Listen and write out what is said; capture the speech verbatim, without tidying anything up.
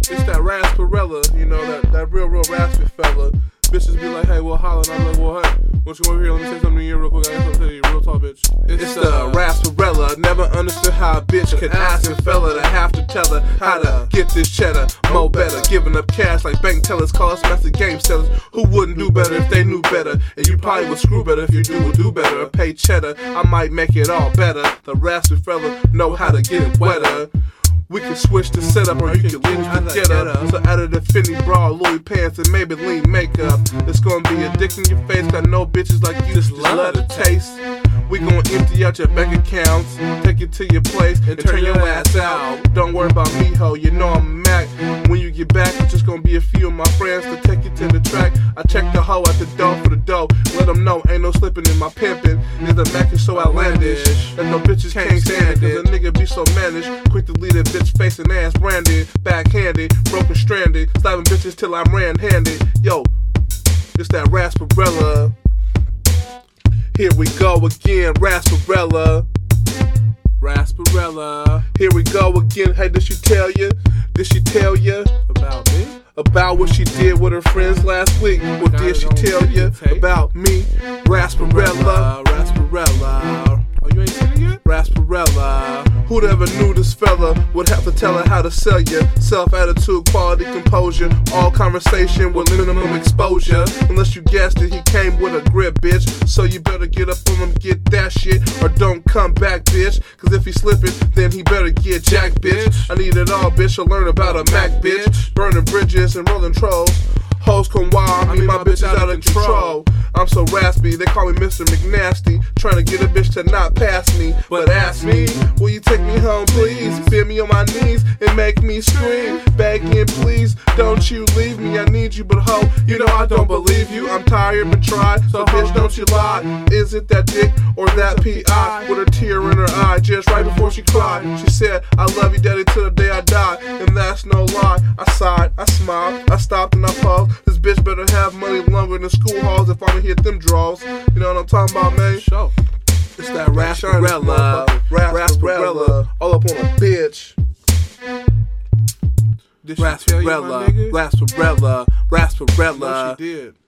It's that Rasparella, you know, that, that real, real raspy fella. Bitches be like, hey, well, holla, and I'm like, well, hey, why don't you come over here, let me say something to you real quick, I got something to tell you, real talk, bitch. It's, it's the Rasparella, never understood how a bitch can ask a fella to have to tell her how to get this cheddar, mo better, giving up cash like bank tellers, call us master game sellers, who wouldn't do better if they knew better, and you probably would screw better if you do would do better, or pay cheddar, I might make it all better, the raspy fella know how to get it wetter. We can switch the setup, or you can lose the get up. So out of the Fendi bra, Louis pants, and Maybelline makeup, it's gonna be a dick in your face. Got no bitches like you just love the taste. We gon' empty out your bank accounts, take you to your place, and turn your ass out. Don't worry about me, ho, you know I'm Mac. When you get back, it's just gonna be a few of my friends to take you to the track. I check the hoe at the door for the dough, let them know ain't no slipping in my pimpin'. Is the Mac is so outlandish that no bitches can't stand it. Cause a nigga be so mannish, quick to leave a bitch face and ass branded, backhanded, broken stranded, slapping bitches till I'm ran-handed. Yo, it's that Rasparella. Here we go again, Rasparella. Rasparella. Here we go again. Hey, did she tell you? Did she tell you about me? About what she did with her friends last week? What did she tell you about me? Rasparella. Rasparella. Oh, you ain't seen it yet? Rasparella. Who'd ever knew this fella would have to tell her how to sell you? Self-attitude, quality, composure, all conversation with minimum exposure. Unless you guessed it, he came with a grip, bitch. So you better get up on him, get that shit, or don't come back, bitch. Cause if he slippin', then he better get jacked, bitch. I need it all, bitch, to learn about a Mac, bitch. Burning bridges and rolling trolls. Hoes come wild, I mean my bitch is out of control. I'm so raspy, they call me Mister McNasty. Trying to get a bitch to not pass me, but ask me, will you take me home please? Feel me on my knees and make me scream, begging please, don't you leave me, I need you, but ho, you know I don't believe you. I'm tired but tried, so bitch don't you lie. Is it that dick or that P I? With a tear in her eye, just right before she cried. She said, I love you daddy till the day I die, and that's no lie. I sighed, I smiled, I stopped and I paused. This bitch better have money longer than school halls if I'ma hit them draws. You know what I'm talking about, man? Sure. It's that Rasparella, Rasparella, all up on a bitch. Rasparella, Rasparella, Rasparella. No, she did.